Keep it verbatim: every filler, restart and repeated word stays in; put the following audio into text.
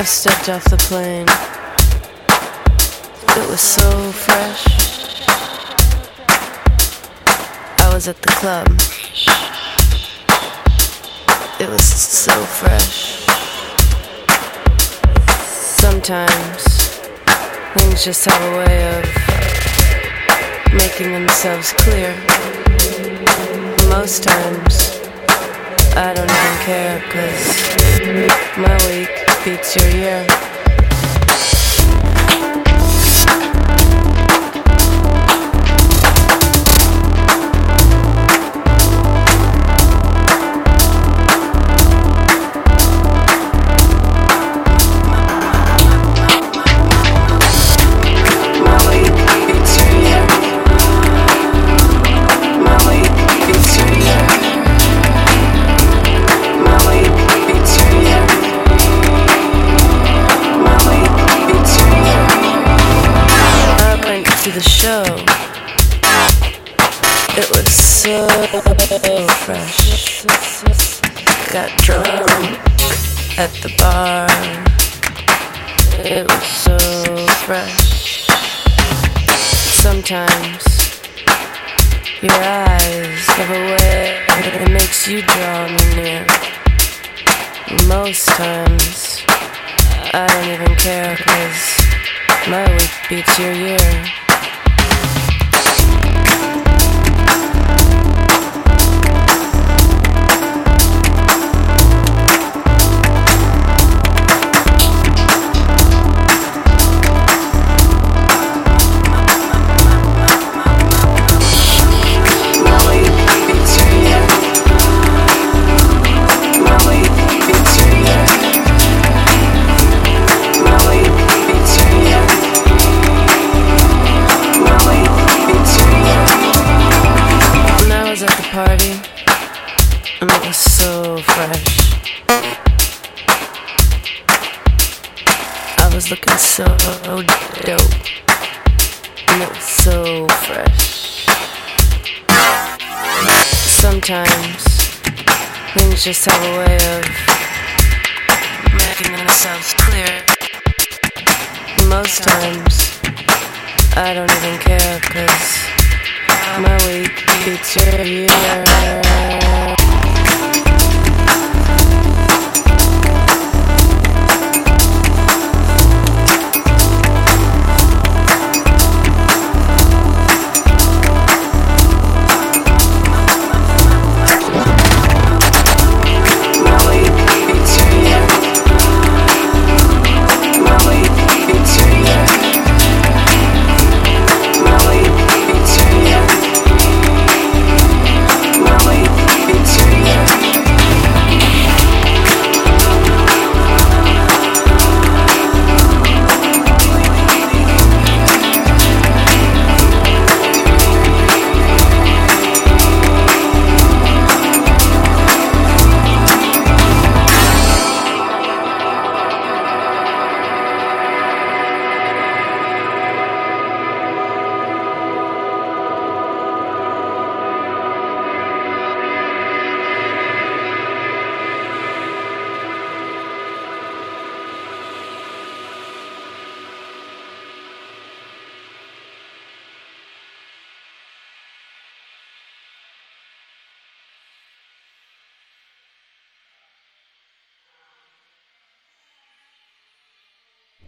stepped off the plane. It was so fresh. I was at the club. It was so fresh. Sometimes things just have a way of making themselves clear. Most times I don't even care, 'cause my week beats your year. To the show, it was so fresh. Got drunk at the bar. It was so fresh. Sometimes your eyes have a way that makes you draw me near. Most times I don't even care, 'cause my week beats your year. Party, and it was so fresh. I was looking so dope, and it was so fresh. Sometimes things just have a way of making themselves clear. Most times I don't even care, 'cause my week beats your year.